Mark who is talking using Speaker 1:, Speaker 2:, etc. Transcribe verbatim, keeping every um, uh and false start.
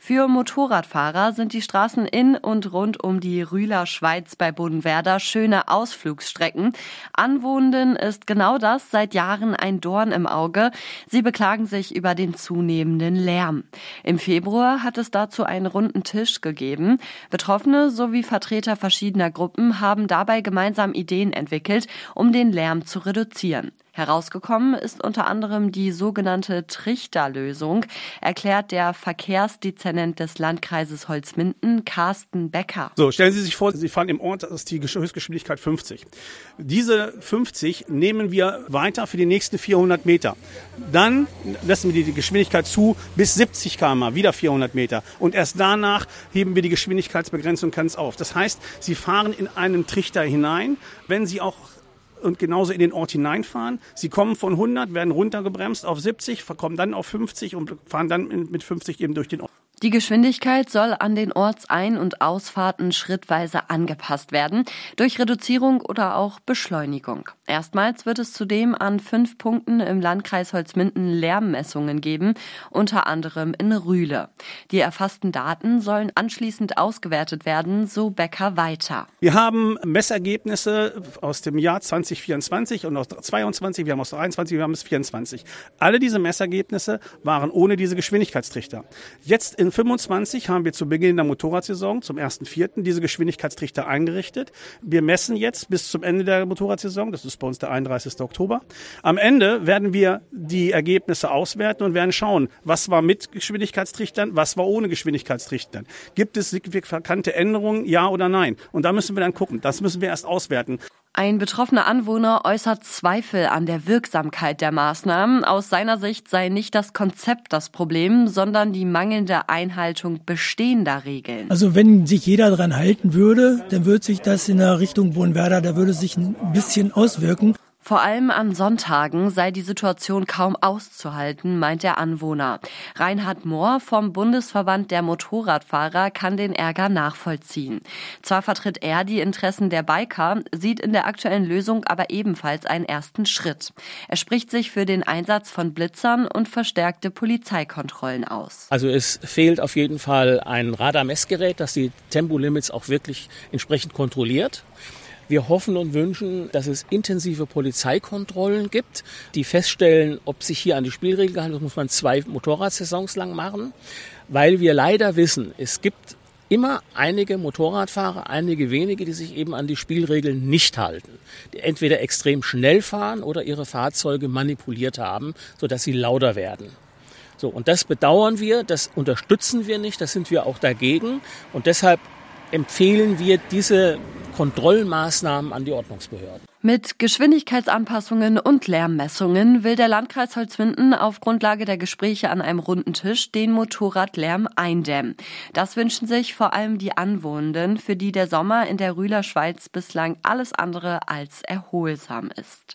Speaker 1: Für Motorradfahrer sind die Straßen in und rund um die Rühler Schweiz bei Bodenwerder schöne Ausflugsstrecken. Anwohnenden ist genau das seit Jahren ein Dorn im Auge. Sie beklagen sich über den zunehmenden Lärm. Im Februar hat es dazu einen runden Tisch gegeben. Betroffene sowie Vertreter verschiedener Gruppen haben dabei gemeinsam Ideen entwickelt, um den Lärm zu reduzieren. Herausgekommen ist unter anderem die sogenannte Trichterlösung, erklärt der Verkehrsdezernent des Landkreises Holzminden, Carsten Becker.
Speaker 2: So, stellen Sie sich vor, Sie fahren im Ort, das ist die Höchstgeschwindigkeit fünfzig. Diese fünfzig nehmen wir weiter für die nächsten vierhundert Meter. Dann lassen wir die Geschwindigkeit zu bis siebzig Kilometer pro Stunde, wieder vierhundert Meter. Und erst danach heben wir die Geschwindigkeitsbegrenzung ganz auf. Das heißt, Sie fahren in einen Trichter hinein, wenn Sie auch und genauso in den Ort hineinfahren. Sie kommen von hundert, werden runtergebremst auf siebzig, kommen dann auf fünfzig und fahren dann mit fünfzig eben durch den Ort.
Speaker 1: Die Geschwindigkeit soll an den Ortsein- und Ausfahrten schrittweise angepasst werden, durch Reduzierung oder auch Beschleunigung. Erstmals wird es zudem an fünf Punkten im Landkreis Holzminden Lärmmessungen geben, unter anderem in Rühle. Die erfassten Daten sollen anschließend ausgewertet werden, so Becker weiter.
Speaker 2: Wir haben Messergebnisse aus dem Jahr zwanzig vierundzwanzig und aus zweiundzwanzig, wir haben aus dreiundzwanzig, wir haben aus vierundzwanzig. Alle diese Messergebnisse waren ohne diese Geschwindigkeitstrichter. Jetzt in fünfundzwanzig haben wir zu Beginn der Motorradsaison, zum ersten vierten diese Geschwindigkeitstrichter eingerichtet. Wir messen jetzt bis zum Ende der Motorradsaison, das ist bei uns der einunddreißigsten Oktober. Am Ende werden wir die Ergebnisse auswerten und werden schauen, was war mit Geschwindigkeitstrichtern, was war ohne Geschwindigkeitstrichtern. Gibt es signifikante Änderungen, ja oder nein? Und da müssen wir dann gucken, das müssen wir erst auswerten.
Speaker 1: Ein betroffener Anwohner äußert Zweifel an der Wirksamkeit der Maßnahmen. Aus seiner Sicht sei nicht das Konzept das Problem, sondern die mangelnde Einhaltung bestehender Regeln.
Speaker 3: Also wenn sich jeder daran halten würde, dann würde sich das in der Richtung Bodenwerder, da würde sich ein bisschen auswirken.
Speaker 1: Vor allem an Sonntagen sei die Situation kaum auszuhalten, meint der Anwohner. Reinhard Mohr vom Bundesverband der Motorradfahrer kann den Ärger nachvollziehen. Zwar vertritt er die Interessen der Biker, sieht in der aktuellen Lösung aber ebenfalls einen ersten Schritt. Er spricht sich für den Einsatz von Blitzern und verstärkte Polizeikontrollen aus.
Speaker 4: Also es fehlt auf jeden Fall ein Radarmessgerät, das die Tempolimits auch wirklich entsprechend kontrolliert. Wir hoffen und wünschen, dass es intensive Polizeikontrollen gibt, die feststellen, ob sich hier an die Spielregeln gehalten wird. Das muss man zwei Motorradsaisons lang machen, weil wir leider wissen, es gibt immer einige Motorradfahrer, einige wenige, die sich eben an die Spielregeln nicht halten, die entweder extrem schnell fahren oder ihre Fahrzeuge manipuliert haben, sodass sie lauter werden. So, und das bedauern wir, das unterstützen wir nicht, das sind wir auch dagegen und deshalb empfehlen wir diese Kontrollmaßnahmen an die Ordnungsbehörden.
Speaker 1: Mit Geschwindigkeitsanpassungen und Lärmmessungen will der Landkreis Holzminden auf Grundlage der Gespräche an einem runden Tisch den Motorradlärm eindämmen. Das wünschen sich vor allem die Anwohnenden, für die der Sommer in der Rühler Schweiz bislang alles andere als erholsam ist.